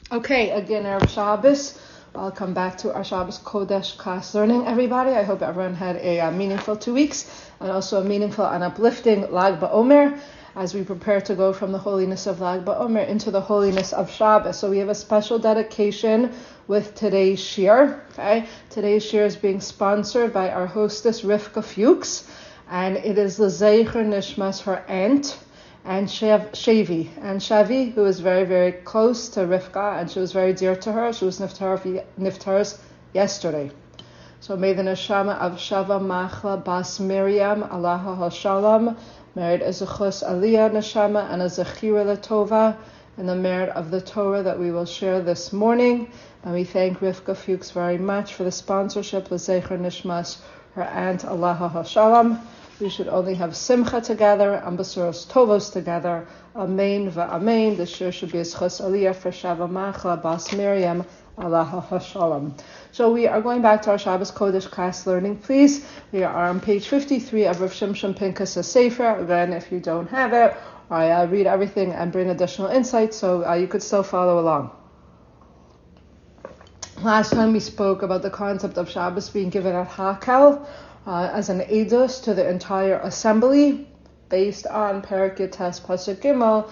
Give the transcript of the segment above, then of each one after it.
Okay, again, Erev Shabbos. Welcome back to our Shabbos Kodesh class learning, everybody. I hope everyone had a meaningful 2 weeks and also a meaningful and uplifting Lag BaOmer as we prepare to go from the holiness of Lag BaOmer into the holiness of Shabbos. So we have a special dedication with today's shir. Okay, today's shir is being sponsored by our hostess Rivka Fuchs, and it is L'Zeicher Nishmas, her aunt, and Shavi, who is very, very close to Rivka, and she was very dear to her. She was Niftaras yesterday. So may the neshama of Shava Machla Bas Miriam, Alaha HaShalom, merit as a chus aliyah neshama and as a chira letova, and the merit of the Torah that we will share this morning. And we thank Rivka Fuchs very much for the sponsorship, L'Zeicher Nishmas, her aunt, Alaha HaShalom. We should only have simcha together and basuros tovos together. Amen va'amen. The shir should be a chus aliyah for Shava Machla Bas Miriam, Alaha HaShalom. So we are going back to our Shabbos Kodesh class learning, please. We are on page 53 of Rav Shimshon Pinchas' Sefer. Again, if you don't have it, I read everything and bring additional insights, so you could still follow along. Last time we spoke about the concept of Shabbos being given at Hakel, as an edus to the entire assembly, based on Perek Yates Pasuk Gimel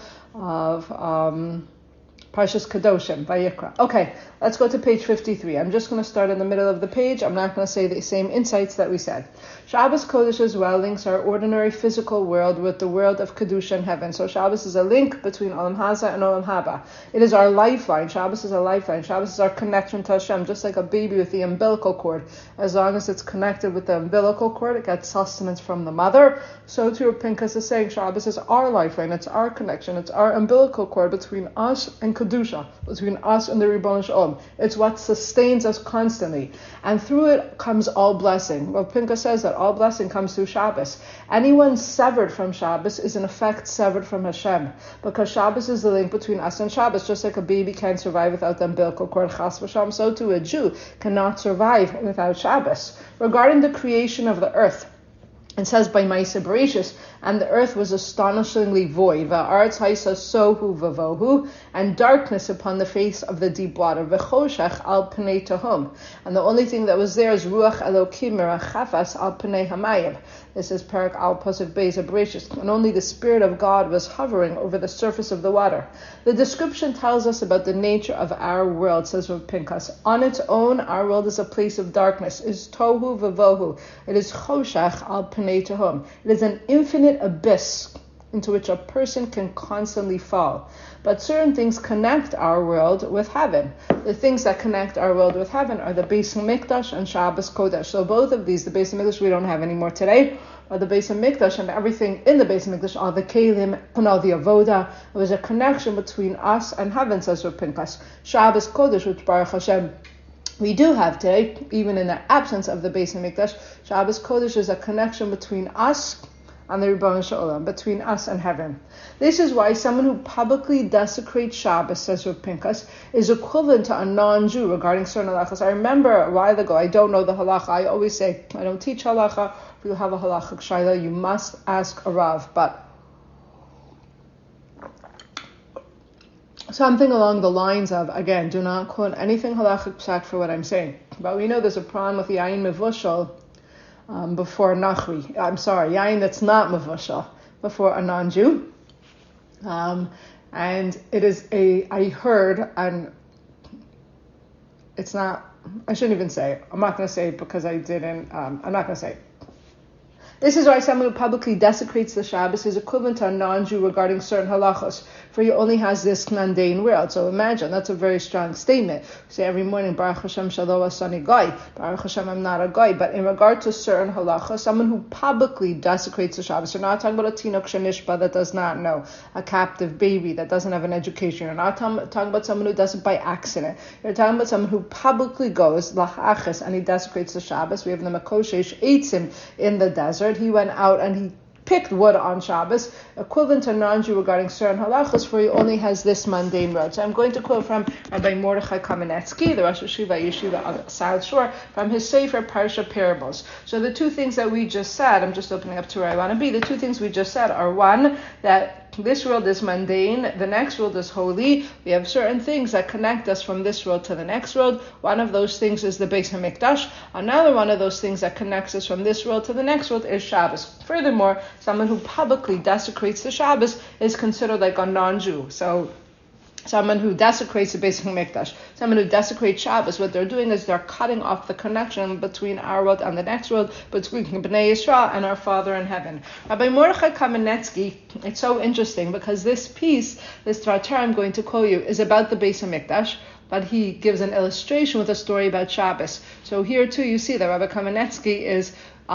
of Parshas Kedoshim, Vayikra. Okay, let's go to page 53. I'm just going to start in the middle of the page. I'm not going to say the same insights that we said. Shabbos Kodesh's well links our ordinary physical world with the world of Kedusha in heaven. So Shabbos is a link between Olam Haza and Olam Haba. It is our lifeline. Shabbos is a lifeline. Shabbos is our connection to Hashem, just like a baby with the umbilical cord. As long as it's connected with the umbilical cord, it gets sustenance from the mother. So too, Pinchas is saying Shabbos is our lifeline. It's our connection. It's our umbilical cord between us and Kedusha, between us and the Ribbon Shalom. It's what sustains us constantly. And through it comes all blessing. Well, Pinchas says that all blessing comes through Shabbos. Anyone severed from Shabbos is in effect severed from Hashem, because Shabbos is the link between us and Shabbos. Just like a baby can't survive without the umbilical cord, chas v'sham, so too a Jew cannot survive without Shabbos. Regarding the creation of the earth, it says by Maaseh Bereshis, and the earth was astonishingly void, va'aretz haisa sohu v'vohu, and darkness upon the face of the deep water, v'choshech al pnei tehom, and the only thing that was there is ruach elokim merachafas al pnei hamayim. This is Perek al Pasuk Beis Bereshis, and only the Spirit of God was hovering over the surface of the water. The description tells us about the nature of our world, says Rav Pinchas. On its own, our world is a place of darkness, is tohu v'vohu. It is choshech al pnei tehom. It is an infinite abyss into which a person can constantly fall. But certain things connect our world with heaven. The things that connect our world with heaven are the Beis HaMikdash and Shabbos Kodesh. So both of these, the Beis HaMikdash we don't have anymore today, but the Beis HaMikdash and everything in the Beis HaMikdash, all the Kelim and all the Avoda, there was a connection between us and heaven, says Rav Pinchas. Shabbos Kodesh, which Baruch Hashem we do have today, even in the absence of the Beis HaMikdash, Shabbos Kodesh is a connection between us and the Ribbon Shalom, between us and heaven. This is why someone who publicly desecrates Shabbos, says Rav Pinchas, is equivalent to a non-Jew regarding certain halachas. I remember a while ago, I don't know the halacha. I always say, I don't teach halacha. If you have a halachic shaila, you must ask a Rav. But something along the lines of, again, do not quote anything halachic psak for what I'm saying. But we know there's a problem with yayin mevushal before nachri. I'm sorry, yayin that's not mevushal before a non-Jew. And it is I heard, and it's not, I shouldn't even say it. I'm not going to say it because I didn't, I'm not going to say it. This is why someone who publicly desecrates the Shabbos is equivalent to a non-Jew regarding certain halachos, for he only has this mundane world. So imagine, that's a very strong statement. We say every morning, Baruch Hashem Shalom Asani Goy. Baruch Hashem, I'm not a Goy. But in regard to certain halachos, someone who publicly desecrates the Shabbos, you're not talking about a tinok shenishba that does not know, a captive baby that doesn't have an education. You're not talking about someone who does it by accident. You're talking about someone who publicly goes, lachaches, and he desecrates the Shabbos. We have the Makoshesh Eitzim in the desert. He went out and he picked wood on Shabbos, equivalent to non-Jew regarding certain halachas, for he only has this mundane road. So I'm going to quote from Rabbi Mordechai Kamenetsky, the Rosh Yeshiva on the South Shore, from his Sefer Parsha Parables. So the two things that we just said, I'm just opening up to where I want to be, the two things we just said are, one, that this world is mundane, the next world is holy. We have certain things that connect us from this world to the next world. One of those things is the Beis HaMikdash. Another one of those things that connects us from this world to the next world is Shabbos. Furthermore, someone who publicly desecrates the Shabbos is considered like a non-Jew. So someone who desecrates the Beis HaMikdash, someone who desecrates Shabbos, what they're doing is they're cutting off the connection between our world and the next world, between Bnei Yisrael and our Father in heaven. Rabbi Mordechai Kamenetsky, it's so interesting because this piece, this Torah I'm going to quote you, is about the Beis HaMikdash, but he gives an illustration with a story about Shabbos. So here too you see that Rabbi Kamenetsky is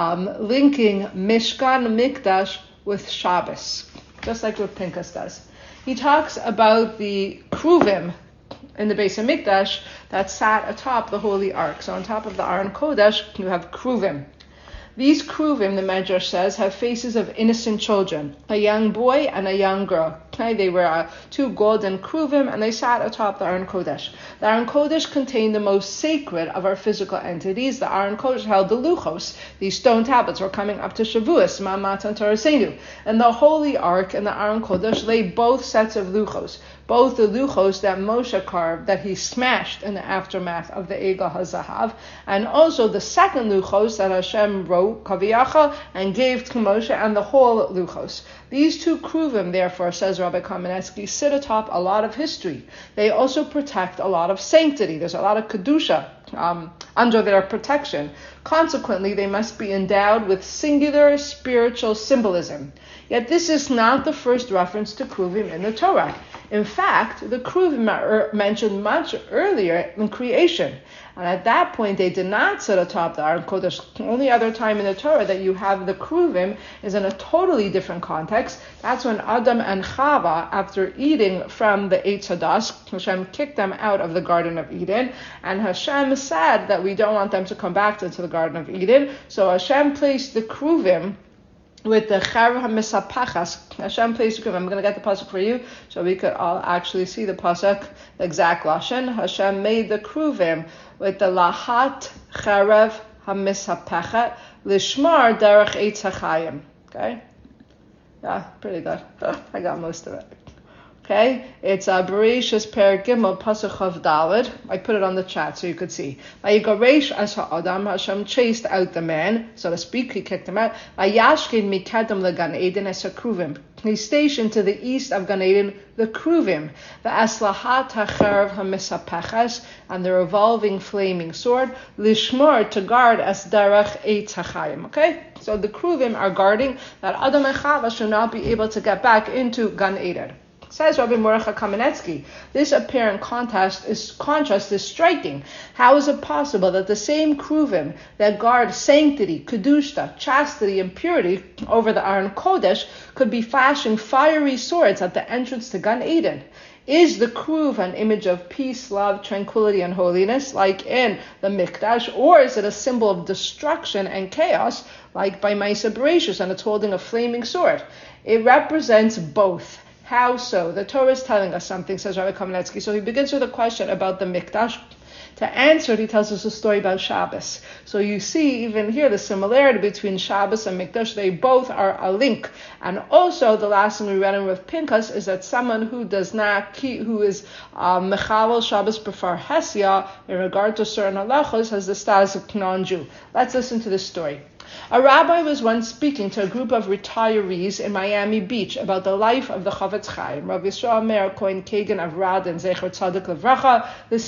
linking Mishkan Mikdash with Shabbos, just like what Pinchas does. He talks about the kruvim in the Beis HaMikdash that sat atop the Holy Ark. So on top of the Aron Kodesh, you have kruvim. These kruvim, the Medrash says, have faces of innocent children, a young boy and a young girl. Okay, they were two golden kruvim, and they sat atop the Aron Kodesh. The Aron Kodesh contained the most sacred of our physical entities. The Aron Kodesh held the luchos. These stone tablets were coming up to Shavuos, Matan Torasenu. And the Holy Ark and the Aron Kodesh lay both sets of luchos. Both the luchos that Moshe carved, that he smashed in the aftermath of the Egel HaZahav, and also the second luchos that Hashem wrote, Kaviyachal, and gave to Moshe, and the whole luchos. These two kruvim, therefore, says Rabbi Kamenetsky, sit atop a lot of history. They also protect a lot of sanctity. There's a lot of kedusha under their protection. Consequently, they must be endowed with singular spiritual symbolism. Yet this is not the first reference to kruvim in the Torah. In fact, the kruvim are mentioned much earlier in creation. And at that point, they did not sit atop the Aron Kodesh. The only other time in the Torah that you have the kruvim is in a totally different context. That's when Adam and Chava, after eating from the Eitz Hadas, Hashem kicked them out of the Garden of Eden. And Hashem said that we don't want them to come back into the Garden of Eden. So Hashem placed the kruvim with the Charav HaMisapachas. Hashem placed the kruvim. I'm going to get the pasuk for you so we could all actually see the pasuk, the exact lashon. Hashem made the kruvim with the Lahat Charav HaMisapachat Lishmar Derech Eitz HaChayim. Okay? Yeah, pretty good. I got most of it. Okay, it's Bereshis Per Gimel Pasuk Chav Daled. I put it on the chat so you could see. Vayigaresh as ha'adam, Hashem chased out the man, so to speak. He kicked him out. Vayashkin mikadam leGan Eden es hakruvim. He stationed to the east of Gan Eden the kruvim, the aslahat ha'charav ha'misapachas, and the revolving flaming sword, lishmor, to guard as darach eitz ha'chayim. Okay, so the kruvim are guarding that Adam and Chava should not be able to get back into Gan Eden. Says Rabbi Mordechai Kamenetsky, this apparent contrast is striking. How is it possible that the same kruvim that guard sanctity, kedusha, chastity, and purity over the Aron Kodesh could be flashing fiery swords at the entrance to Gan Eden? Is the kruv an image of peace, love, tranquility, and holiness, like in the Mikdash, or is it a symbol of destruction and chaos, like by Ma'aseh Bereshis, and it's holding a flaming sword? It represents both. How so? The Torah is telling us something, says Rabbi Kamenetsky. So he begins with a question about the Mikdash. To answer it, he tells us a story about Shabbos. So you see, even here, the similarity between Shabbos and Mikdash, they both are a link. And also, the last thing we read in Rav Pinchas is that someone who does not keep, who is Mechalel Shabbos before Hesia, in regard to certain halachos, has the status of non-Jew. Let's listen to this story. A rabbi was once speaking to a group of retirees in Miami Beach about the life of the Chavetz Chaim, Rav Yisrael Meir Cohen Kagan of Radin, Zecher Tzadik Levracha, the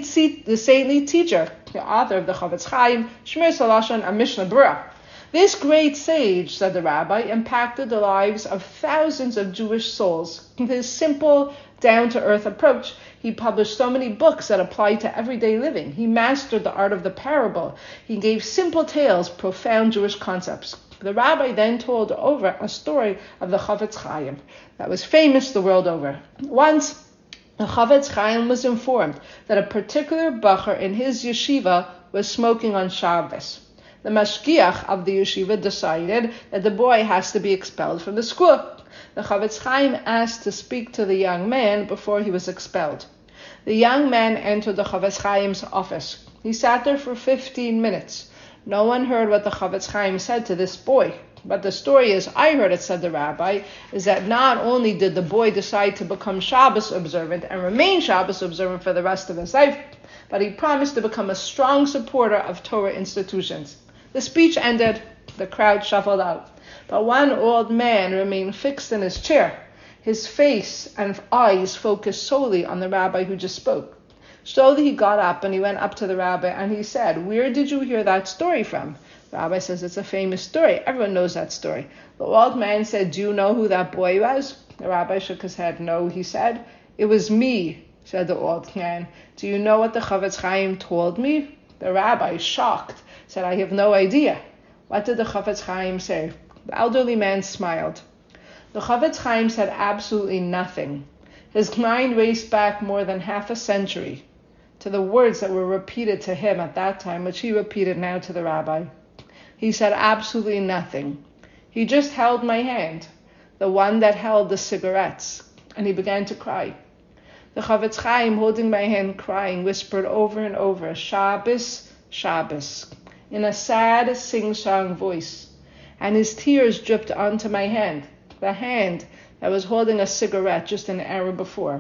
saintly teacher, the author of the Chavetz Chaim, Shmir Salashon, and Mishnah Berurah. This great sage, said the rabbi, impacted the lives of thousands of Jewish souls with his simple, down-to-earth approach. He published so many books that apply to everyday living. He mastered the art of the parable. He gave simple tales, profound Jewish concepts. The rabbi then told over a story of the Chavetz Chaim that was famous the world over. Once, the Chavetz Chaim was informed that a particular bacher in his yeshiva was smoking on Shabbos. The mashgiach of the yeshiva decided that the boy has to be expelled from the school. The Chavetz Chaim asked to speak to the young man before he was expelled. The young man entered the Chavetz Chaim's office. He sat there for 15 minutes. No one heard what the Chavetz Chaim said to this boy. But the story is, I heard it, said the rabbi, is that not only did the boy decide to become Shabbos observant and remain Shabbos observant for the rest of his life, but he promised to become a strong supporter of Torah institutions. The speech ended, the crowd shuffled out. But one old man remained fixed in his chair, his face and eyes focused solely on the rabbi who just spoke. Slowly he got up and he went up to the rabbi and he said, "Where did you hear that story from?" The rabbi says, "It's a famous story. Everyone knows that story." The old man said, "Do you know who that boy was?" The rabbi shook his head. "No," he said. "It was me," said the old man. "Do you know what the Chofetz Chaim told me?" The rabbi, shocked, said, "I have no idea." What did the Chofetz Chaim say? The elderly man smiled. The Chofetz Chaim said absolutely nothing. His mind raced back more than half a century to the words that were repeated to him at that time, which he repeated now to the rabbi. He said absolutely nothing. He just held my hand, the one that held the cigarettes, and he began to cry. The Chofetz Chaim, holding my hand, crying, whispered over and over, "Shabbos, Shabbos," in a sad sing-song voice, and his tears dripped onto my hand, the hand that was holding a cigarette just an hour before.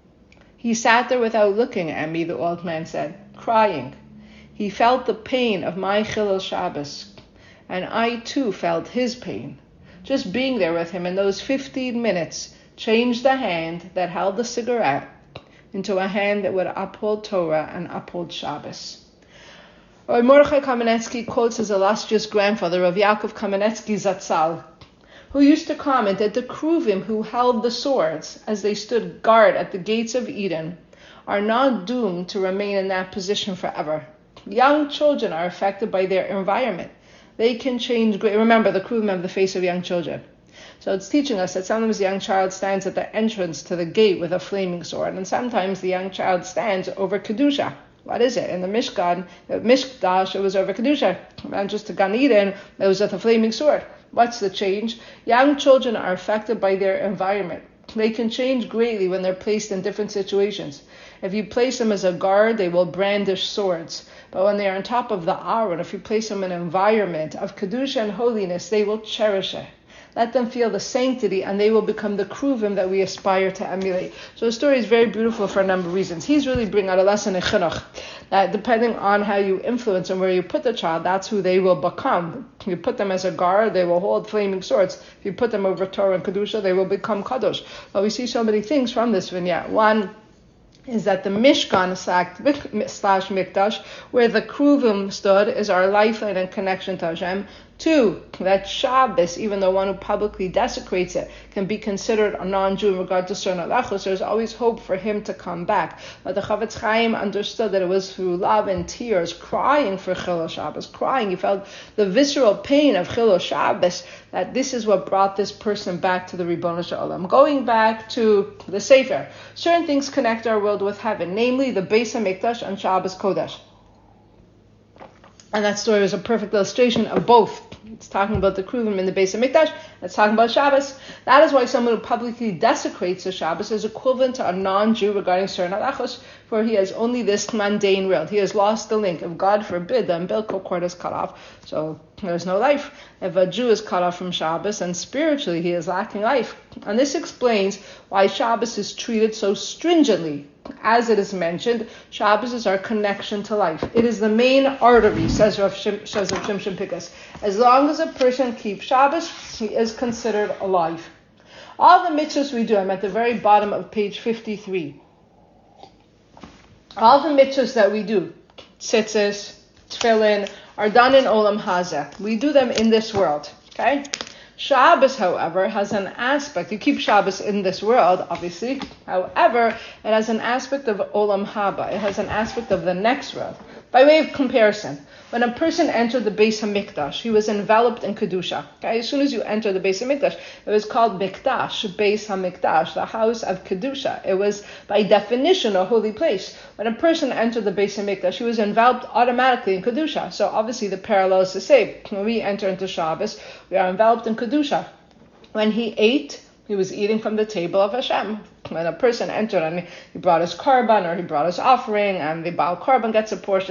He sat there without looking at me, the old man said, crying. He felt the pain of my Chilul Shabbos, and I too felt his pain. Just being there with him in those 15 minutes changed the hand that held the cigarette into a hand that would uphold Torah and uphold Shabbos. Rabbi Mordechai Kamenetsky quotes his illustrious grandfather, Rav Yaakov Kamenetsky Zatzal, who used to comment that the Kruvim who held the swords as they stood guard at the gates of Eden are not doomed to remain in that position forever. Young children are affected by their environment. They can change. Remember, the Kruvim have the face of young children. So it's teaching us that sometimes the young child stands at the entrance to the gate with a flaming sword, and sometimes the young child stands over Kedusha. What is it? In the Mishkan, the Mishkdash, it was over Kedusha. And just to Gan Eden, it was with a flaming sword. What's the change? Young children are affected by their environment. They can change greatly when they're placed in different situations. If you place them as a guard, they will brandish swords. But when they are on top of the Aron, if you place them in an environment of Kedusha and holiness, they will cherish it. Let them feel the sanctity, and they will become the Kruvim that we aspire to emulate. So the story is very beautiful for a number of reasons. He's really bringing out a lesson in Chinuch, that depending on how you influence and where you put the child, that's who they will become. If you put them as a guard, they will hold flaming swords. If you put them over Torah and Kedusha, they will become Kadosh. But we see so many things from this vignette. One is that the Mishkan slash Mikdash, where the Kruvim stood, is our lifeline and connection to Hashem. Two, that Shabbos, even though one who publicly desecrates it can be considered a non-Jew in regard to Sernat Achos, there's always hope for him to come back. But the Chofetz Chaim understood that it was through love and tears, crying for Chilul Shabbos, crying. He felt the visceral pain of Chilul Shabbos, that this is what brought this person back to the Ribono Shel Olam. Going back to the Sefer, certain things connect our world with heaven, namely the Beis HaMikdash and Shabbos Kodesh. And that story is a perfect illustration of both. It's talking about the Kruvim in the Beis HaMikdash. It's talking about Shabbos. That is why someone who publicly desecrates the Shabbos is equivalent to a non-Jew regarding Sernat Achos, for he has only this mundane world. He has lost the link. If God forbid, the umbilical cord is cut off, so there's no life. If a Jew is cut off from Shabbos, then spiritually he is lacking life. And this explains why Shabbos is treated so stringently. As it is mentioned, Shabbos is our connection to life. It is the main artery, says Rav Shimshon Pikus. As long as a person keeps Shabbos, he is considered alive. All the mitzvahs we do, I'm at the very bottom of page 53. All the mitzvahs that we do, tzitzis, tefillin, are done in Olam Hazeh. We do them in this world, okay? Shabbos, however, has an aspect, you keep Shabbos in this world, obviously, however, it has an aspect of Olam Haba, it has an aspect of the next world. By way of comparison, when a person entered the Beis HaMikdash, he was enveloped in Kedusha. Okay? As soon as you enter the Beis HaMikdash, it was called Mikdash, Beis HaMikdash, the house of Kedusha. It was, by definition, a holy place. When a person entered the Beis HaMikdash, he was enveloped automatically in Kedusha. So obviously the parallel is the same. When we enter into Shabbos, we are enveloped in Kedusha. When he ate, he was eating from the table of Hashem. When a person entered and he brought his korban or he brought his offering, and the Baal korban gets a portion,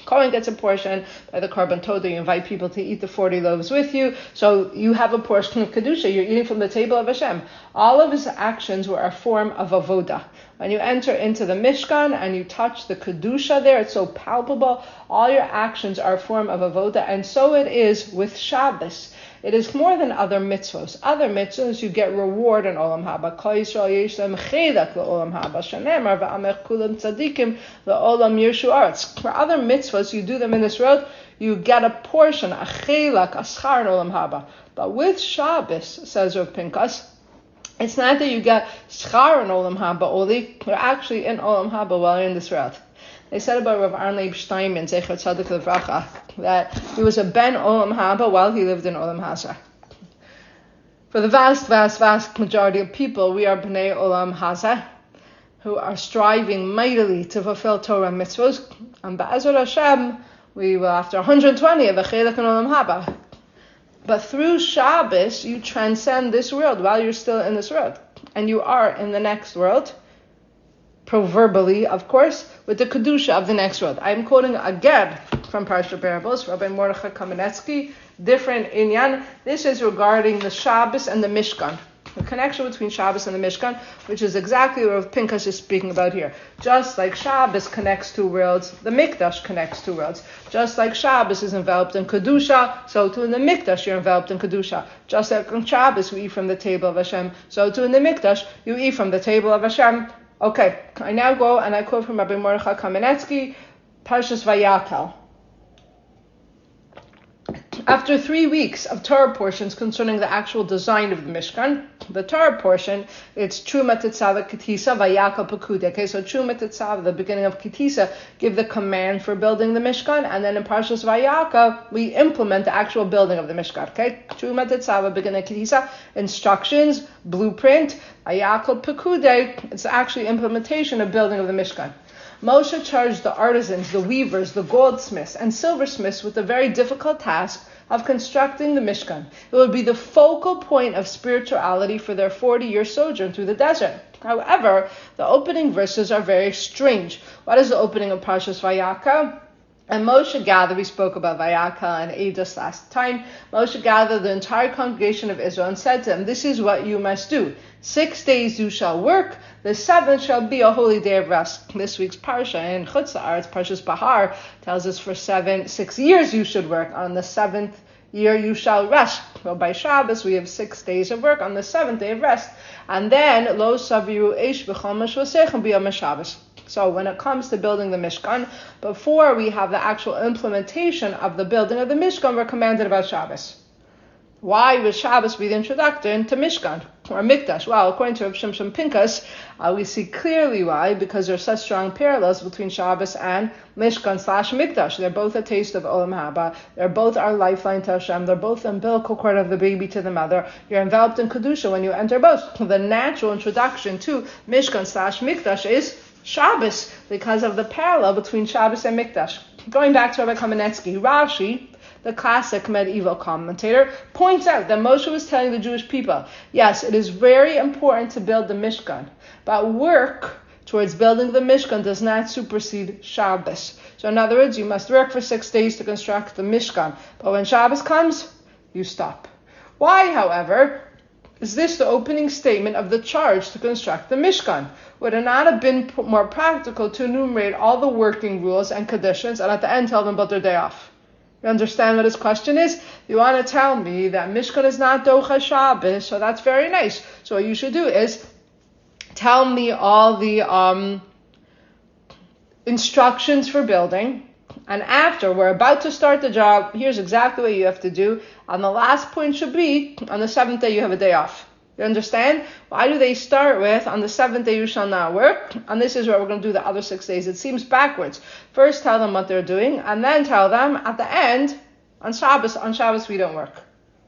Kohen gets a portion. By the Korban Todah, you invite people to eat the 40 loaves with you. So you have a portion of Kedusha. You're eating from the table of Hashem. All of his actions were a form of avodah. When you enter into the Mishkan and you touch the Kedusha there, it's so palpable. All your actions are a form of avodah. And so it is with Shabbos. It is more than other mitzvos. Other mitzvos, you get reward in Olam Haba. Kol Yisrael yesh lehem chedek leOlam Haba. Shenemar v'amech kulam tzadikim leOlam yirshu aretz. For other mitzvos, you do them in this world, you get a portion, a chelak, a schar in Olam Haba. But with Shabbos, says Rav Pinkas, it's not that you get schar in Olam Haba only, you're actually in Olam Haba while you're in this world. They said about Rav Arnleib Steinman, Zecher Tzadik Levracha, that he was a ben Olam Haba while he lived in Olam Haza. For the vast majority of people, we are bnei Olam Haza, who are striving mightily to fulfill Torah mitzvos, and Ba'ezrat Hashem, we will, after 120, have a chelak in Olam Haba. But through Shabbos, you transcend this world while you're still in this world, and you are in the next world, proverbially, of course, with the Kedusha of the next world. I'm quoting again from Parsha Parables, Rabbi Mordechai Kamenetsky, different inyan. This is regarding the Shabbos and the Mishkan. The connection between Shabbos and the Mishkan, which is exactly what Pinchas is speaking about here. Just like Shabbos connects two worlds, the Mikdash connects two worlds. Just like Shabbos is enveloped in Kedusha, so too in the Mikdash you're enveloped in Kedusha. Just like on Shabbos we eat from the table of Hashem, so too in the Mikdash you eat from the table of Hashem. Okay, I now go and I quote from Rabbi Mordechai Kamenetsky, Parshas Vayakel. After 3 weeks of Torah portions concerning the actual design of the Mishkan, the Torah portion, it's Truma Tetzaveh Kitisa, Vayakel Pekude. Okay, so Truma Tetzaveh, the beginning of Kitisa, give the command for building the Mishkan, and then in Parshas Vayakel, we implement the actual building of the Mishkan. Okay, Truma Tetzaveh, beginning of Kitisa, instructions, blueprint, Vayakel Pekude, it's actually implementation of building of the Mishkan. Moshe charged the artisans, the weavers, the goldsmiths, and silversmiths with the very difficult task of constructing the Mishkan. It would be the focal point of spirituality for their 40-year sojourn through the desert. However, the opening verses are very strange. What is the opening of Parshas Vayakel? And Moshe gathered, we spoke about Vayakel and Eidos last time, Moshe gathered the entire congregation of Israel and said to them, this is what you must do. 6 days you shall work, the seventh shall be a holy day of rest. This week's Parsha in Chutz La'aretz, Parshas Bahar, tells us for 6 years you should work. On the 7th year you shall rest. Well, by Shabbos we have 6 days of work, on the 7th day of rest. And then, Lo Saviru Eish B'chol Mashvosechem B'yom HaShabbos. So when it comes to building the Mishkan, before we have the actual implementation of the building of the Mishkan, we're commanded about Shabbos. Why would Shabbos be the introduction to Mishkan or Mikdash? Well, according to Rav Shimshon Pinkus, we see clearly why, because there are such strong parallels between Shabbos and Mishkan/Mikdash. They're both a taste of Olam Haba. They're both our lifeline to Hashem. They're both the umbilical cord of the baby to the mother. You're enveloped in Kedusha when you enter both. The natural introduction to Mishkan/Mikdash is Shabbos, because of the parallel between Shabbos and Mikdash. Going back to Rabbi Kamenetsky, Rashi, the classic medieval commentator, points out that Moshe was telling the Jewish people, yes, it is very important to build the Mishkan, but work towards building the Mishkan does not supersede Shabbos. So in other words, you must work for 6 days to construct the Mishkan, but when Shabbos comes, you stop. Why, however, is this the opening statement of the charge to construct the Mishkan? Would it not have been more practical to enumerate all the working rules and conditions and at the end tell them about their day off? You understand what his question is? You want to tell me that Mishkan is not Docha Shabbos, so that's very nice. So what you should do is tell me all the instructions for building, and after we're about to start the job, here's exactly what you have to do. And the last point should be, on the 7th day you have a day off. You understand? Why do they start with, on the 7th day you shall not work? And this is what we're going to do the other 6 days. It seems backwards. First tell them what they're doing, and then tell them at the end, on Shabbos we don't work.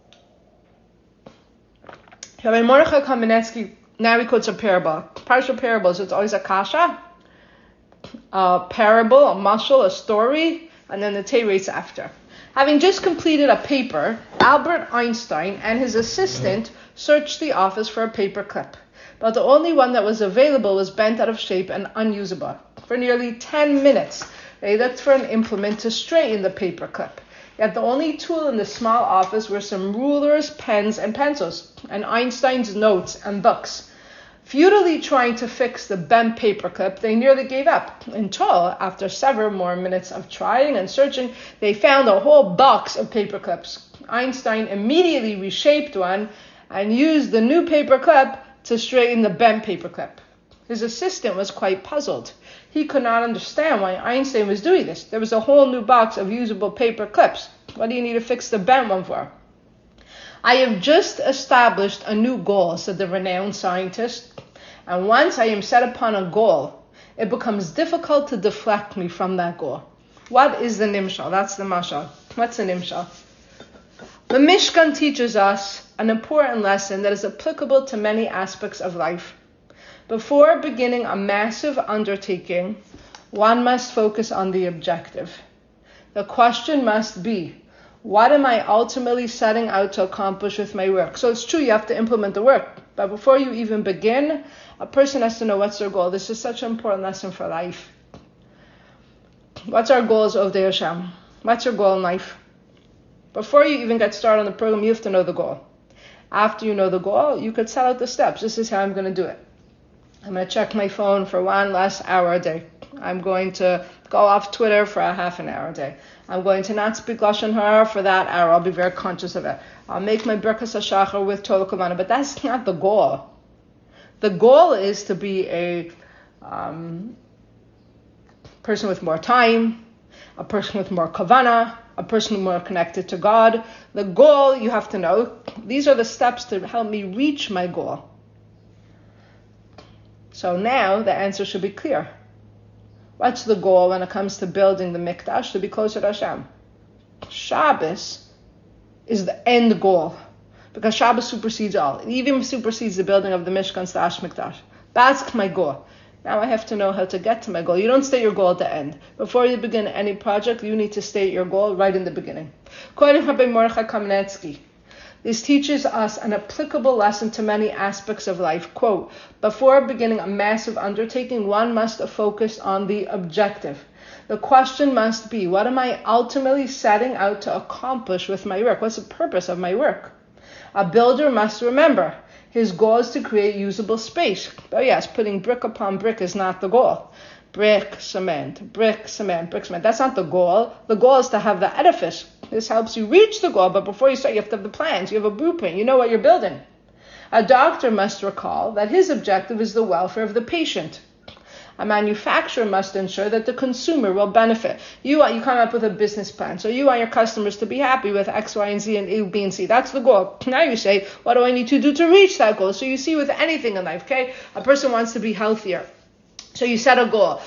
Rabbi Mordechai Kamenetsky, now he quotes a parable. Partial parables, it's always a kasha, a parable, a mashal, a story, and then the teretz after. Having just completed a paper, Albert Einstein and his assistant searched the office for a paper clip, but the only one that was available was bent out of shape and unusable. For nearly 10 minutes, They looked for an implement to straighten the paperclip. Yet the only tool in the small office were some rulers, pens, and pencils, and Einstein's notes and books. Futilely trying to fix the bent paperclip, they nearly gave up, until, after several more minutes of trying and searching, they found a whole box of paperclips. Einstein immediately reshaped one and used the new paperclip to straighten the bent paperclip. His assistant was quite puzzled. He could not understand why Einstein was doing this. There was a whole new box of usable paper clips. What do you need to fix the bent one for? I have just established a new goal, said the renowned scientist. And once I am set upon a goal, it becomes difficult to deflect me from that goal. What is the nimshal? That's the mashal. What's the nimshal? The Mishkan teaches us an important lesson that is applicable to many aspects of life. Before beginning a massive undertaking, one must focus on the objective. The question must be, what am I ultimately setting out to accomplish with my work? So it's true, you have to implement the work. But before you even begin, a person has to know what's their goal. This is such an important lesson for life. What's our goal as Ovdei Hashem? What's your goal in life? Before you even get started on the program, you have to know the goal. After you know the goal, you could set out the steps. This is how I'm going to do it. I'm going to check my phone for 1 less hour a day. I'm going to go off Twitter for a half an hour a day. I'm going to not speak Lashon Hara for that hour. I'll be very conscious of it. I'll make my Birkas HaShachar with Tola Kavana, but that's not the goal. The goal is to be a person with more time, a person with more Kavana, a person more connected to God. The goal, you have to know, these are the steps to help me reach my goal. So now the answer should be clear. What's the goal when it comes to building the Mikdash? To be closer to Hashem. Shabbos is the end goal, because Shabbos supersedes all. It even supersedes the building of the Mishkan / Mikdash. That's my goal. Now I have to know how to get to my goal. You don't state your goal at the end. Before you begin any project, you need to state your goal right in the beginning. According to Rabbi Mordechai Kamenetsky, this teaches us an applicable lesson to many aspects of life. Quote, before beginning a massive undertaking, one must focus on the objective. The question must be, what am I ultimately setting out to accomplish with my work? What's the purpose of my work? A builder must remember, his goal is to create usable space. But yes, putting brick upon brick is not the goal. Brick, cement, brick, cement, brick, cement. That's not the goal. The goal is to have the edifice. This helps you reach the goal, but before you start, you have to have the plans. You have a blueprint. You know what you're building. A doctor must recall that his objective is the welfare of the patient. A manufacturer must ensure that the consumer will benefit. You come up with a business plan. So you want your customers to be happy with X, Y, and Z, and A, B, and C. That's the goal. Now you say, what do I need to do to reach that goal? So you see with anything in life, okay? A person wants to be healthier. So you set a goal.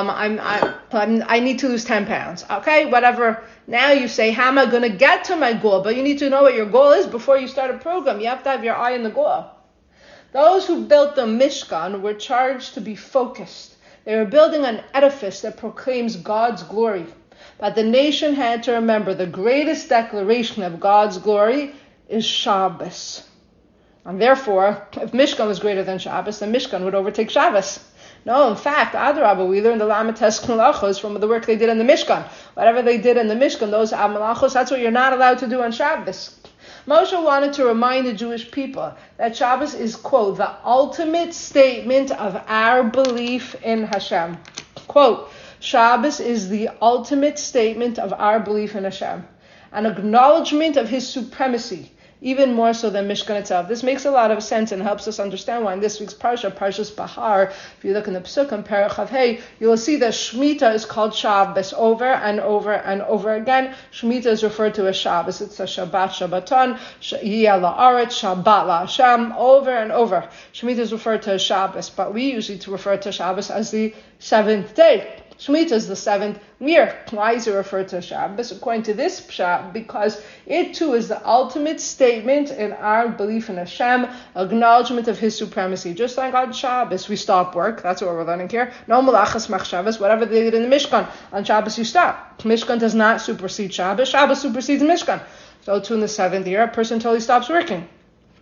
I need to lose 10 pounds. Okay, whatever. Now you say, how am I going to get to my goal? But you need to know what your goal is before you start a program. You have to have your eye on the goal. Those who built the Mishkan were charged to be focused. They were building an edifice that proclaims God's glory. But the nation had to remember the greatest declaration of God's glory is Shabbos. And therefore, if Mishkan was greater than Shabbos, then Mishkan would overtake Shabbos. No, in fact, Adarabah, we learned the Lamates Malachos from the work they did in the Mishkan. Whatever they did in the Mishkan, those Malachos, that's what you're not allowed to do on Shabbos. Moshe wanted to remind the Jewish people that Shabbos is, quote, the ultimate statement of our belief in Hashem. Quote, Shabbos is the ultimate statement of our belief in Hashem, an acknowledgement of His supremacy, even more so than Mishkan itself. This makes a lot of sense and helps us understand why in this week's Parsha, Parshas Bahar, if you look in the Psukim, Perek Chav Hey, you will see that Shemitah is called Shabbos over and over and over again. Shemitah is referred to as Shabbos. It's a Shabbat, Shabbaton, Yiyah La'aretz, Shabbat La'Hashem, over and over. Shemitah is referred to as Shabbos, but we usually refer to Shabbos as the seventh day. Shemitah is the seventh year. Why is it referred to as Shabbos? According to this pshat, because it too is the ultimate statement in our belief in Hashem, acknowledgement of His supremacy. Just like on Shabbos, we stop work. That's what we're learning here. No malachas machshavas, whatever they did in the Mishkan. On Shabbos, you stop. Mishkan does not supersede Shabbos. Shabbos supersedes Mishkan. So too in the seventh year, a person totally stops working.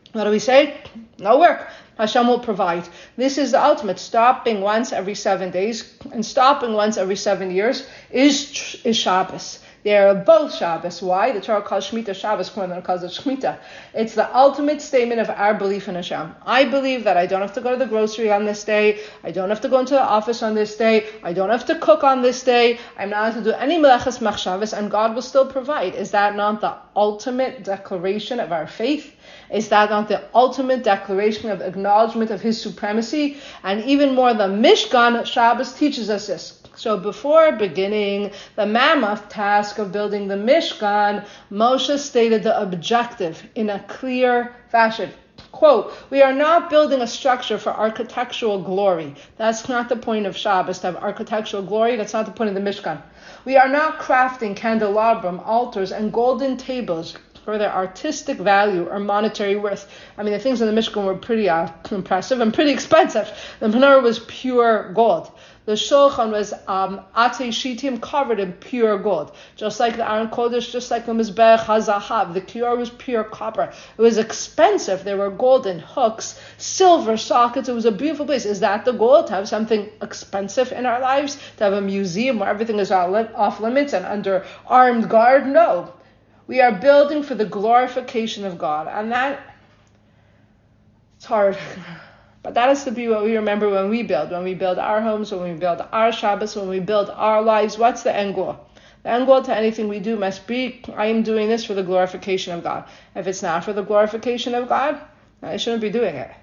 What do we say? No work. Hashem will provide. This is the ultimate. Stopping once every 7 days and stopping once every 7 years is Shabbos. They are both Shabbos. Why? The Torah calls Shemitah Shabbos more than it calls it Shemitah. It's the ultimate statement of our belief in Hashem. I believe that I don't have to go to the grocery on this day. I don't have to go into the office on this day. I don't have to cook on this day. I'm not going to do any melechas machshavos, and God will still provide. Is that not the ultimate declaration of our faith? Is that not the ultimate declaration of acknowledgement of His supremacy? And even more, the Mishkan, Shabbos teaches us this. So before beginning the mammoth task of building the Mishkan, Moshe stated the objective in a clear fashion. Quote, we are not building a structure for architectural glory. That's not the point of Shabbos, to have architectural glory. That's not the point of the Mishkan. We are not crafting candelabrum, altars, and golden tables for their artistic value or monetary worth. I mean, the things in the Mishkan were pretty impressive and pretty expensive. The menorah was pure gold. The shulchan was atei shitim, covered in pure gold. Just like the Aron Kodesh, just like the Mizbech HaZahav. The kior was pure copper. It was expensive. There were golden hooks, silver sockets. It was a beautiful place. Is that the goal? To have something expensive in our lives? To have a museum where everything is off limits and under armed guard? No. We are building for the glorification of God. And that, it's hard. But that has to be what we remember when we build our homes, when we build our Shabbos, when we build our lives. What's the end goal? The end goal to anything we do must be, I am doing this for the glorification of God. If it's not for the glorification of God, I shouldn't be doing it.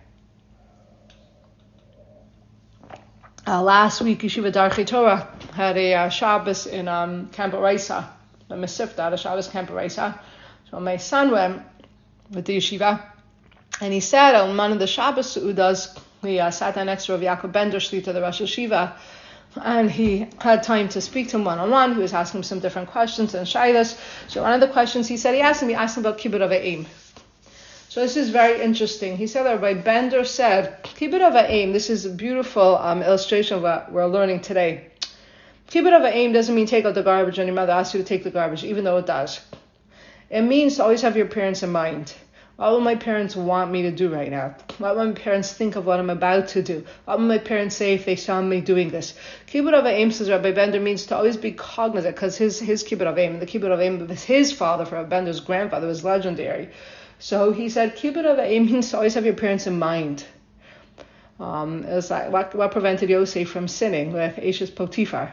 Last week, Yeshiva Darchei Torah had a Shabbos in Camp Araisa, the Mesivta, the Shabbos Camp Araisa. So my son went with the yeshiva, and he said on one of the Shabbos Seudas, we sat down next to Rav Yaakov Bender, Shlita, the Rosh Yeshiva, and he had time to speak to him one-on-one. He was asking him some different questions and shaylas. So one of the questions he asked him about Kibbut Avayim. So this is very interesting. He said that Rabbi Bender said, Kibbut Avayim, this is a beautiful illustration of what we're learning today. Kibbut Avayim doesn't mean take out the garbage when your mother asks you to take the garbage, even though it does. It means to always have your parents in mind. What will my parents want me to do right now? What will my parents think of what I'm about to do? What will my parents say if they saw me doing this? Kibbut Avayim, says Rabbi Bender, means to always be cognizant, because his Kibbut Avayim, the Kibbut Avayim of his father, for Rabbi Bender's grandfather, was legendary. So he said Kibbut Avayim means to always have your parents in mind. It was like what prevented Yosef from sinning with Eshes Potiphar.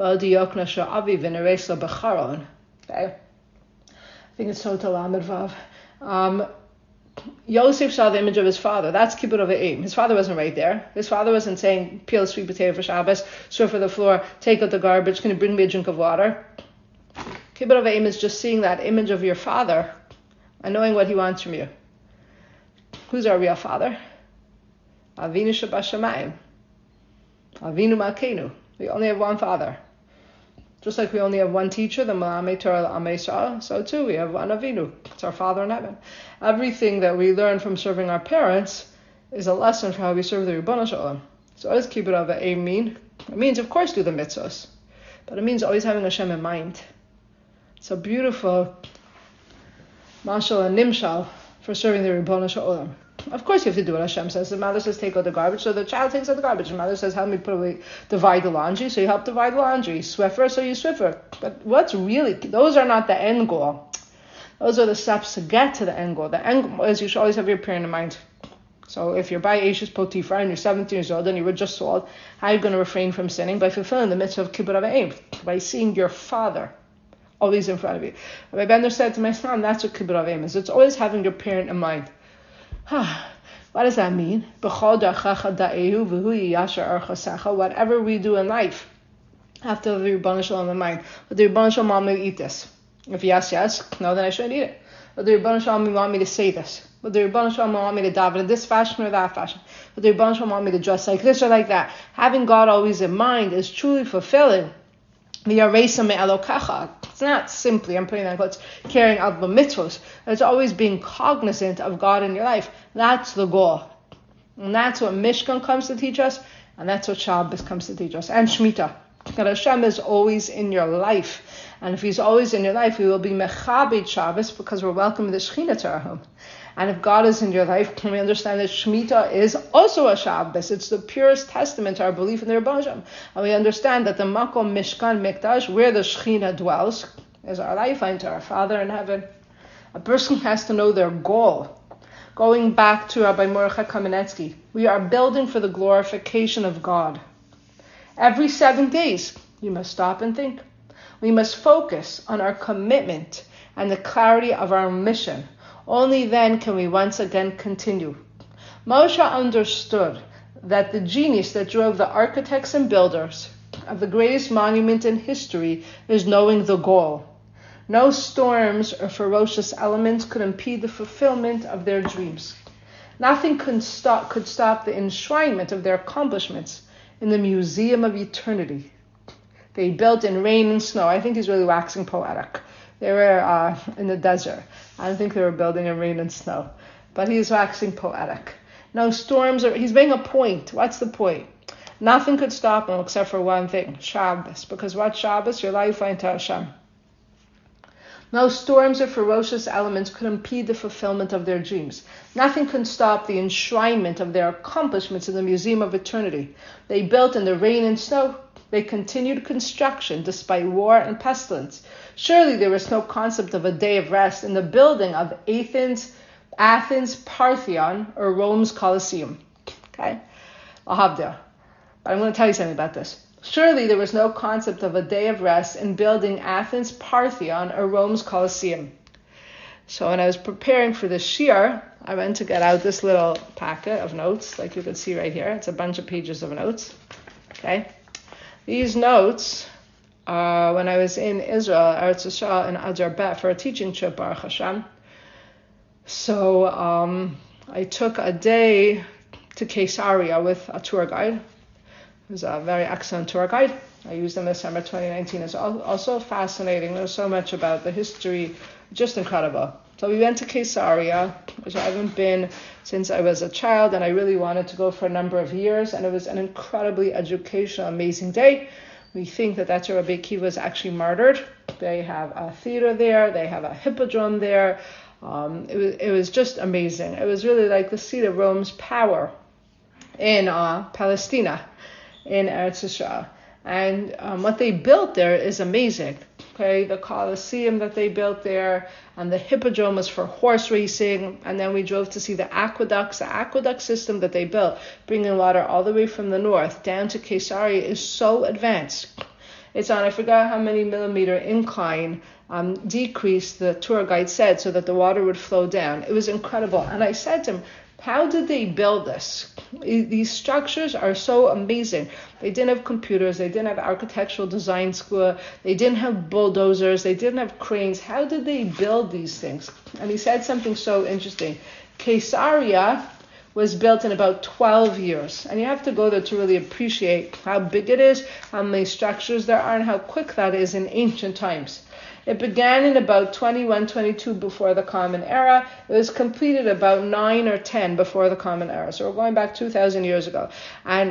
Okay. I think it's Sota Lamed Vav. Yosef saw the image of his father. That's Kibbut Avayim. His father wasn't right there. His father wasn't saying, peel a sweet potato for Shabbos, sweep for the floor, take out the garbage, can you bring me a drink of water? Kibbut Avayim is just seeing that image of your father and knowing what he wants from you. Who's our real father? Avinu Shabashamayim. Avinu Malkeinu. We only have one father. Just like we only have one teacher, the Melamed Torah L'Amei Yisrael, so too we have one Avinu. It's our Father in heaven. Everything that we learn from serving our parents is a lesson for how we serve the Ribono Shel Olam. So what does Kibbut Avayim mean? It means, of course, do the mitzvos. But it means always having Hashem in mind. It's a beautiful mashal and nimshal for serving the Ribono Shel Olam. Of course you have to do what Hashem says. The mother says take out the garbage, so the child takes out the garbage. The mother says help me divide the laundry, so you help divide the laundry. Swiffer, so you swiffer. But what's really, those are not the end goal. Those are the steps to get to the end goal. The end goal is you should always have your parent in mind. So if you're by Eshes Potiphar and you're 17 years old and you were just sold, how are you going to refrain from sinning? By fulfilling the mitzvah of Kibbut Avayim, by seeing your father always in front of you. Rabbi Bender said to my son, that's what Kibbut Avayim is. It's always having your parent in mind. What does that mean? Whatever we do in life, have to have the Ribono Shel Olam in mind. But the Ribono Shel Olam want me to eat this. If yes, no, then I shouldn't eat it. But the Ribono Shel Olam want me to say this. But the Ribono Shel Olam want me to daven in this fashion or that fashion. But the Ribono Shel Olam want me to dress like this or like that. Having God always in mind is truly fulfilling the Areisa Me'elokecha. It's not simply, I'm putting that in quotes, carrying out the mitzvos. It's always being cognizant of God in your life. That's the goal. And that's what Mishkan comes to teach us, and that's what Shabbos comes to teach us. And Shemitah. That Hashem is always in your life. And if He's always in your life, we will be mechabed Shabbos because we're welcoming the Shekhinah to our home. And if God is in your life, can we understand that Shemitah is also a Shabbos? It's the purest testament to our belief in the Rebbe Hashem. And we understand that the Makom Mishkan Mikdash, where the Shekhinah dwells, is our lifeline to our Father in heaven. A person has to know their goal. Going back to Rabbi Mordechai Kamenetsky, we are building for the glorification of God. Every 7 days, you must stop and think. We must focus on our commitment and the clarity of our mission. Only then can we once again continue. Moshe understood that the genius that drove the architects and builders of the greatest monument in history is knowing the goal. No storms or ferocious elements could impede the fulfillment of their dreams. Nothing could stop the enshrinement of their accomplishments in the Museum of Eternity. They built in rain and snow. I think he's really waxing poetic. They were in the desert. I don't think they were building in rain and snow. But he's waxing poetic. No storms, he's making a point. What's the point? Nothing could stop him except for one thing, Shabbos. Because what's Shabbos? Your lifeline to Hashem. No storms or ferocious elements could impede the fulfillment of their dreams. Nothing could stop the enshrinement of their accomplishments in the Museum of Eternity. They built in the rain and snow. They continued construction despite war and pestilence. Surely there was no concept of a day of rest in the building of Athens, Parthenon, or Rome's Colosseum. Okay? I'll have there. But I'm going to tell you something about this. Surely there was no concept of a day of rest in building Athens, Parthenon, or Rome's Colosseum. So when I was preparing for this shiur, I went to get out this little packet of notes, like you can see right here. It's a bunch of pages of notes. Okay? These notes, when I was in Israel, Eretz Yisrael, and Adar Bet for a teaching trip, Baruch Hashem. So I took a day to Caesarea with a tour guide. He was a very excellent tour guide. I used him this summer 2019. It's also fascinating. There's so much about the history, just incredible. So we went to Caesarea, which I haven't been since I was a child, and I really wanted to go for a number of years, and it was an incredibly educational, amazing day. We think that that's where Rabbi Akiva was actually martyred. They have a theater there. They have a hippodrome there. It was just amazing. It was really like the seat of Rome's power in Palestine, in Eretz Yisrael. And what they built there is amazing. Okay, the Colosseum that they built there, and the hippodrome was for horse racing. And then we drove to see the aqueducts. The aqueduct system that they built, bringing water all the way from the north down to Caesarea, is so advanced. It's on, I forgot how many millimeter incline decrease the tour guide said, so that the water would flow down. It was incredible. And I said to him, how did they build this? These structures are so amazing. They didn't have computers. They didn't have architectural design school. They didn't have bulldozers. They didn't have cranes. How did they build these things? And he said something so interesting. Caesarea was built in about 12 years. And you have to go there to really appreciate how big it is, how many structures there are, and how quick that is in ancient times. It began in about 21, 22 before the Common Era. It was completed about 9 or 10 before the Common Era. So we're going back 2,000 years ago. And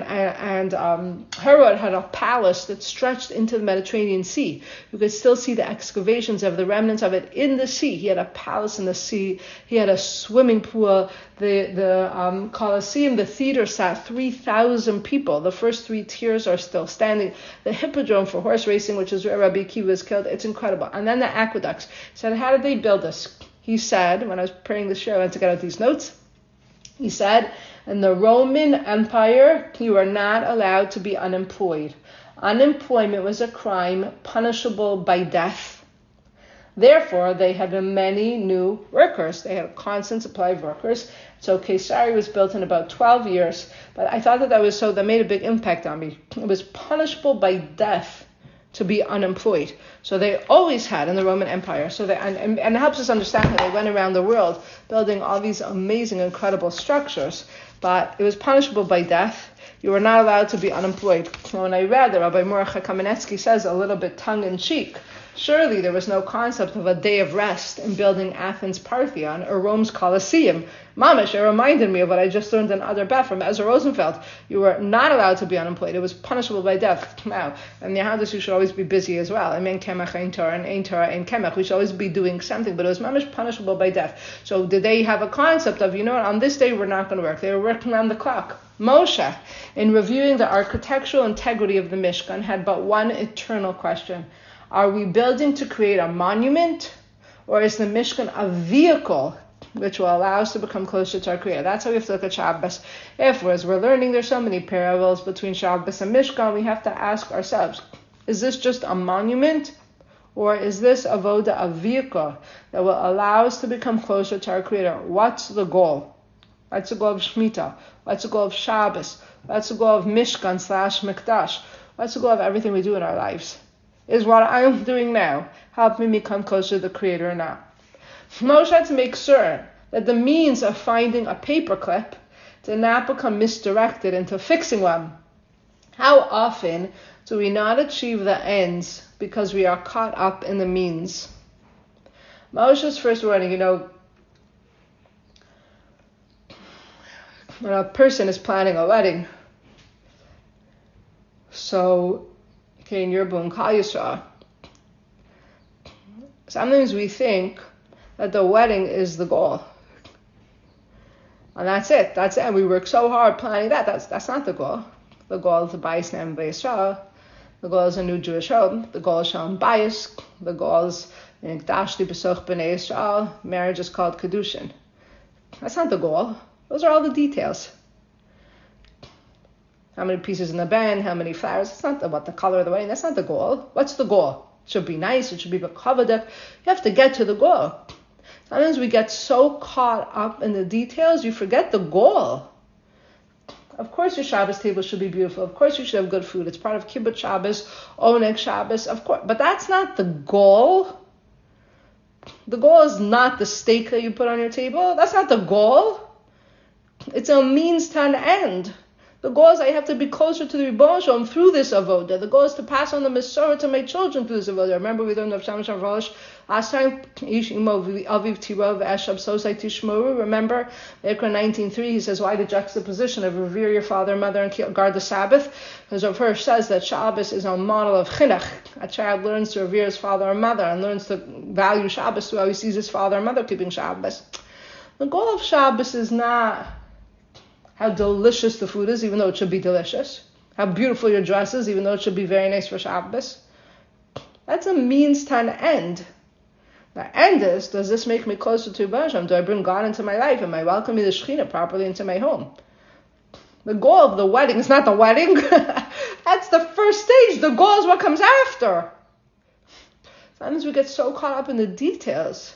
Herod had a palace that stretched into the Mediterranean Sea. You could still see the excavations of the remnants of it in the sea. He had a palace in the sea. He had a swimming pool. The Colosseum, the theater, sat 3,000 people. The first 3 tiers are still standing. The hippodrome for horse racing, which is where Rabbi Akiva was killed, it's incredible. And then the aqueducts. He said, how did they build this? He said, when I was preparing the show, I went to get out these notes. He said, in the Roman Empire, you were not allowed to be unemployed. Unemployment was a crime punishable by death. Therefore, they had many new workers. They had a constant supply of workers. So Caesarea was built in about 12 years. But I thought that made a big impact on me. It was punishable by death to be unemployed. So they always had in the Roman Empire. So and it helps us understand how they went around the world building all these amazing, incredible structures. But it was punishable by death. You were not allowed to be unemployed. When I read it, Rabbi Mordechai Kamenetsky says a little bit tongue-in-cheek, surely there was no concept of a day of rest in building Athens' Parthenon or Rome's Colosseum. Mamish, it reminded me of what I just learned in Other Bet from Ezra Rosenfeld. You were not allowed to be unemployed. It was punishable by death. Now, and the Yahadis, you should always be busy as well. I mean, Kemach, Ein Torah, and Ein Torah, Ein Kemach. We should always be doing something, but it was mamish punishable by death. So did they have a concept of, on this day we're not going to work? They were working on the clock. Moshe, in reviewing the architectural integrity of the Mishkan, had but one eternal question. Are we building to create a monument, or is the Mishkan a vehicle which will allow us to become closer to our Creator? That's how we have to look at Shabbos. If, as we're learning, there's so many parallels between Shabbos and Mishkan, we have to ask ourselves, is this just a monument, or is this avoda a vehicle that will allow us to become closer to our Creator? What's the goal? What's the goal of Shemitah? What's the goal of Shabbos? What's the goal of Mishkan/Mikdash? What's the goal of everything we do in our lives? Is what I'm doing now help me become closer to the Creator or not? Moshe had to make certain that the means of finding a paperclip did not become misdirected into fixing one. How often do we not achieve the ends because we are caught up in the means? Moshe's first warning, when a person is planning a wedding, so in Yerbu and Kal Yisrael, sometimes we think that the wedding is the goal. And that's it. And we work so hard planning that. That's not the goal. The goal is the Bayis Ne'em B'Yisrael. The goal is a new Jewish home. The goal is Shalom Bayis. The goal is Nikdashti B'Soch B'nei Yisrael. Marriage is called Kedushin. That's not the goal. Those are all the details. How many pieces in the band, how many flowers. That's not about the color of the wedding. That's not the goal. What's the goal? It should be nice. It should be b'kavadik. You have to get to the goal. Sometimes we get so caught up in the details, you forget the goal. Of course your Shabbos table should be beautiful. Of course you should have good food. It's part of Kibbutz Shabbos, Oneg Shabbos, of course. But that's not the goal. The goal is not the steak that you put on your table. That's not the goal. It's a means to an end. The goal is I have to be closer to the Rebbeinu Shalom through this avoda. The goal is to pass on the Masorah to my children through this avoda. Remember we learned of Shamash Rosh last time. Ish imo aviv tiro ve'eshab sosai tishmoru. Remember, Ekra 19:3. He says, why the juxtaposition of revere your father and mother and guard the Sabbath? Because Rav Hirsch says that Shabbos is a model of chinuch. A child learns to revere his father and mother and learns to value Shabbos through how he sees his father and mother keeping Shabbos. The goal of Shabbos is not how delicious the food is, even though it should be delicious. How beautiful your dress is, even though it should be very nice for Shabbos. That's a means to an end. The end is, does this make me closer to Hashem? Do I bring God into my life? Am I welcoming the Shekhinah properly into my home? The goal of the wedding is not the wedding. That's the first stage. The goal is what comes after. Sometimes we get so caught up in the details.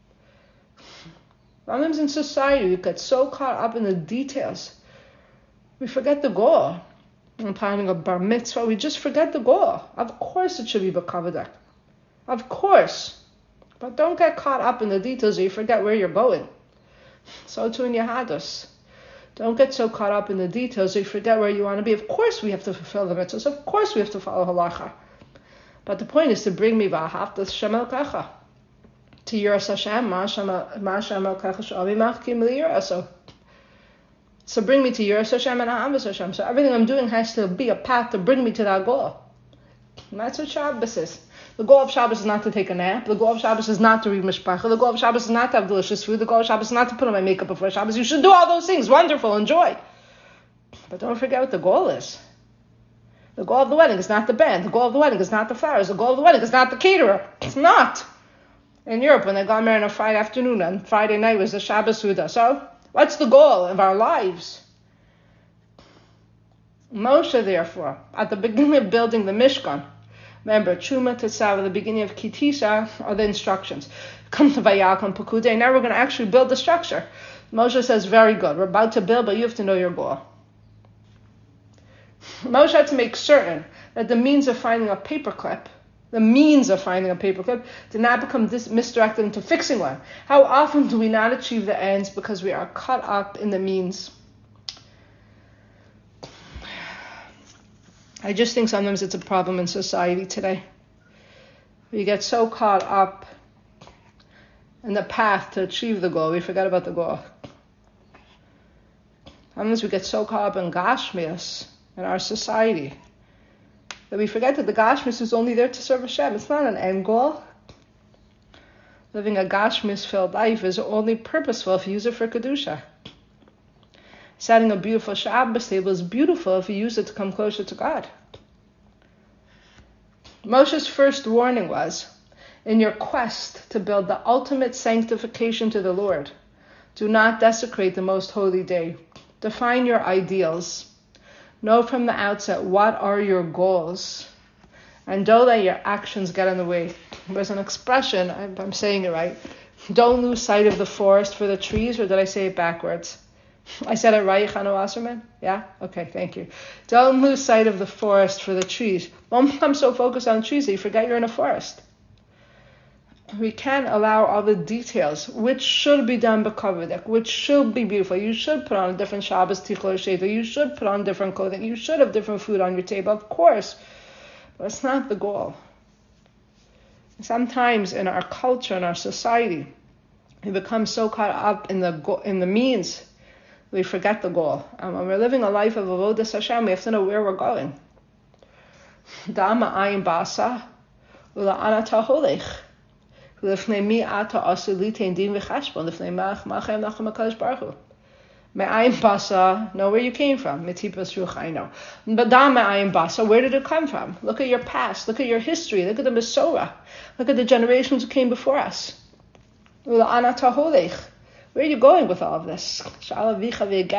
Sometimes in society, we get so caught up in the details. We forget the goal. When planning a bar mitzvah, we just forget the goal. Of course it should be b'kavadak. Of course. But don't get caught up in the details or you forget where you're going. So too in Yahadus. Don't get so caught up in the details or you forget where you want to be. Of course we have to fulfill the mitzvahs. Of course we have to follow halacha. But the point is to bring me v'ahavta Hashem elkecha. To Yiras Hashem, Ma'ashem elkecha she'avimach kim li'yiraso. So bring me to Yiras Hashem and Ahavas Hashem. So everything I'm doing has to be a path to bring me to that goal. And that's what Shabbos is. The goal of Shabbos is not to take a nap. The goal of Shabbos is not to read Mishpacha. The goal of Shabbos is not to have delicious food. The goal of Shabbos is not to put on my makeup before Shabbos. You should do all those things. Wonderful. Enjoy. But don't forget what the goal is. The goal of the wedding is not the band. The goal of the wedding is not the flowers. The goal of the wedding is not the caterer. It's not. In Europe, when they got married on a Friday afternoon and Friday night was the Shabbos Suda. So, what's the goal of our lives? Moshe, therefore, at the beginning of building the Mishkan, remember, Truma, Tetzav, the beginning of Kitisa are the instructions. Come to Vayakon, Pekudei, now we're going to actually build the structure. Moshe says, very good, we're about to build, but you have to know your goal. Moshe had to make certain that the means of finding a paperclip did not become misdirected into fixing one. How often do we not achieve the ends because we are caught up in the means? I just think sometimes it's a problem in society today. We get so caught up in the path to achieve the goal, we forget about the goal. Sometimes we get so caught up in Gashmias in our society that we forget that the Gashmias is only there to serve Hashem. It's not an end goal. Living a Gashmias-filled life is only purposeful if you use it for Kedusha. Setting a beautiful Shabbos table is beautiful if you use it to come closer to God. Moshe's first warning was, in your quest to build the ultimate sanctification to the Lord, do not desecrate the most holy day. Define your ideals. Know from the outset what are your goals. And don't let your actions get in the way. There's an expression, I'm saying it right, don't lose sight of the forest for the trees, or did I say it backwards? I said it right, Chano Wasserman? Yeah? Okay, thank you. Don't lose sight of the forest for the trees. Don't become so focused on trees that you forget you're in a forest. We can't allow all the details, which should be done b'kavadik, which should be beautiful. You should put on a different Shabbos tichel or sheder. You should put on different clothing. You should have different food on your table, of course. But it's not the goal. Sometimes in our culture, in our society, we become so caught up in the means, we forget the goal. And when we're living a life of avodas Hashem, we have to know where we're going. Dama ayin basa, ula anata holech. Lifnei mi ata asu litain din v'chashbon, lifnei machem nachem HaKadosh Baruch Hu. Me'ayin basa, know where you came from. Metipas ruch, I know. But dam me'ayin basa, where did it come from? Look at your past. Look at your history. Look at the Mesorah. Look at the generations who came before us. Ula anata holech. Where are you going with all of this? We're learning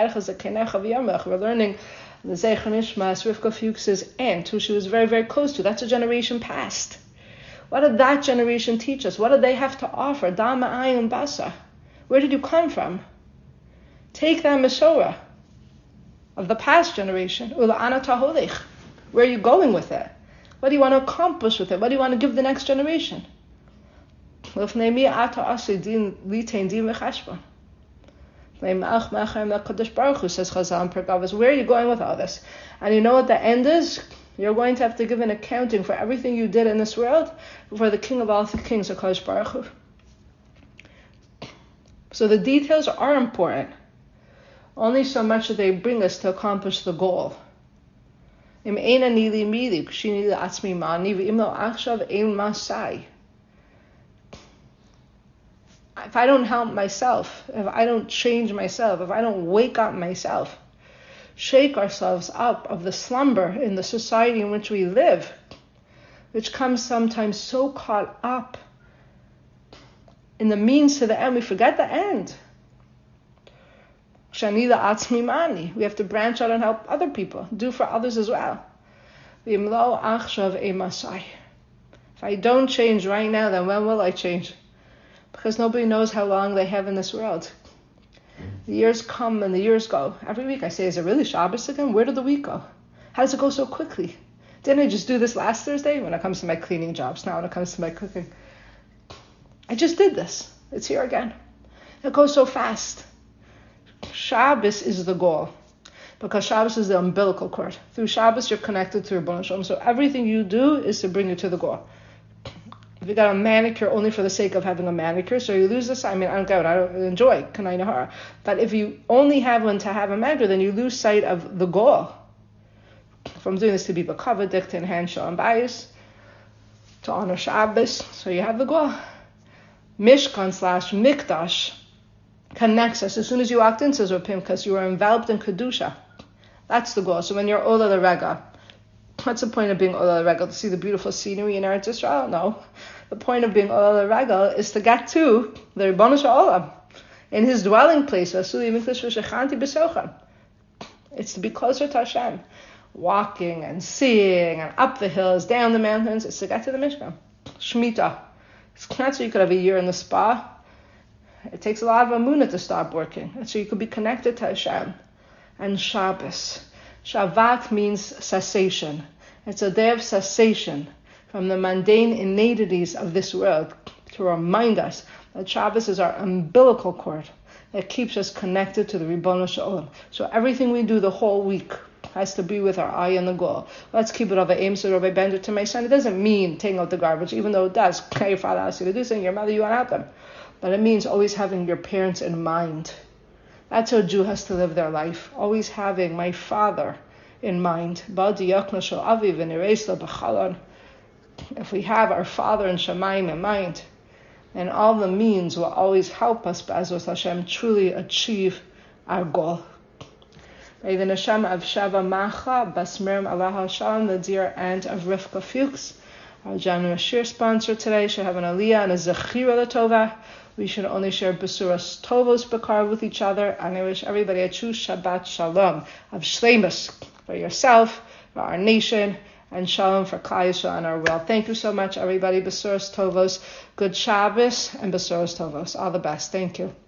the Zecher Nishmas, Rivka Fuchs's aunt, who she was very, very close to. That's a generation past. What did that generation teach us? What did they have to offer? Dama ayin basa. Where did you come from? Take that Mesorah of the past generation. Ula anata holech. Where are you going with it? What do you want to accomplish with it? What do you want to give the next generation? Lifnei mi ata asu din litain din v'chashbon. HaKadosh Baruch Hu says Chazal in Perek Avos. Where are you going with all this? And you know what the end is? You're going to have to give an accounting for everything you did in this world before the King of all the Kings, HaKadosh Baruch Hu. So the details are important, only so much that they bring us to accomplish the goal. Im ein ani li mili, k'shini le'atzmi mani, v'im lo achshav ein masai. If I don't help myself, if I don't change myself, if I don't wake up myself, shake ourselves up of the slumber in the society in which we live, which comes sometimes so caught up in the means to the end, we forget the end. We have to branch out and help other people, do for others as well. If I don't change right now, then when will I change? Because nobody knows how long they have in this world. The years come and the years go. Every week I say, is it really Shabbos again? Where did the week go? How does it go so quickly? Didn't I just do this last Thursday? When it comes to my cleaning jobs, now when it comes to my cooking. I just did this. It's here again. It goes so fast. Shabbos is the goal. Because Shabbos is the umbilical cord. Through Shabbos you're connected to Rebbeinu Shalom. So everything you do is to bring you to the goal. If you got a manicure only for the sake of having a manicure, so you lose this. I mean, I don't enjoy Kanai Nahara. But if you only have one to have a manicure, then you lose sight of the goal. From doing this to be B'kavadik, to enhance Shalom Bayis, to honor Shabbos. So you have the goal. Mishkan/Mikdash connects us. As soon as you walked in, says Rav Pinchas, you are enveloped in Kedusha. That's the goal. So when you're Ola L'Rega, what's the point of being Ola L'Regel? To see the beautiful scenery in Eretz Yisrael? No. The point of being Ola L'Regel is to get to the Ribono Shel Olam in his dwelling place. It's to be closer to Hashem. Walking and seeing and up the hills, down the mountains. It's to get to the Mishkan. Shemitah. It's not so you could have a year in the spa. It takes a lot of amunah to stop working. And so you could be connected to Hashem. And Shabbos. Shabbat means cessation. It's a day of cessation from the mundane innatives of this world to remind us that Shabbos is our umbilical cord that keeps us connected to the Ribono Shel Olam. So everything we do the whole week, has to be with our eye on the goal. Let's keep it over aim, so Rabbi Bender to my son. It doesn't mean taking out the garbage, even though it does. Your father asks you to do something, your mother, you want to help them. But it means always having your parents in mind. That's how a Jew has to live their life. Always having my father in mind. If we have our Father in Shemayim in mind, then all the means will always help us, B'ezras Hashem, truly achieve our goal. May the neshama of Shava Macha, Basmirim Allah Shalom, the dear aunt of Rivka Fuchs, our generous shir sponsor today, should have an aliyah and a zechira l'tova. We should only share besuras tovos bakar with each other, and I wish everybody a true Shabbat Shalom of shleimus for yourself, for our nation, and shalom for Klal Yisrael and our world. Thank you so much, everybody. Besuras tovos, good Shabbos, and besuras tovos. All the best. Thank you.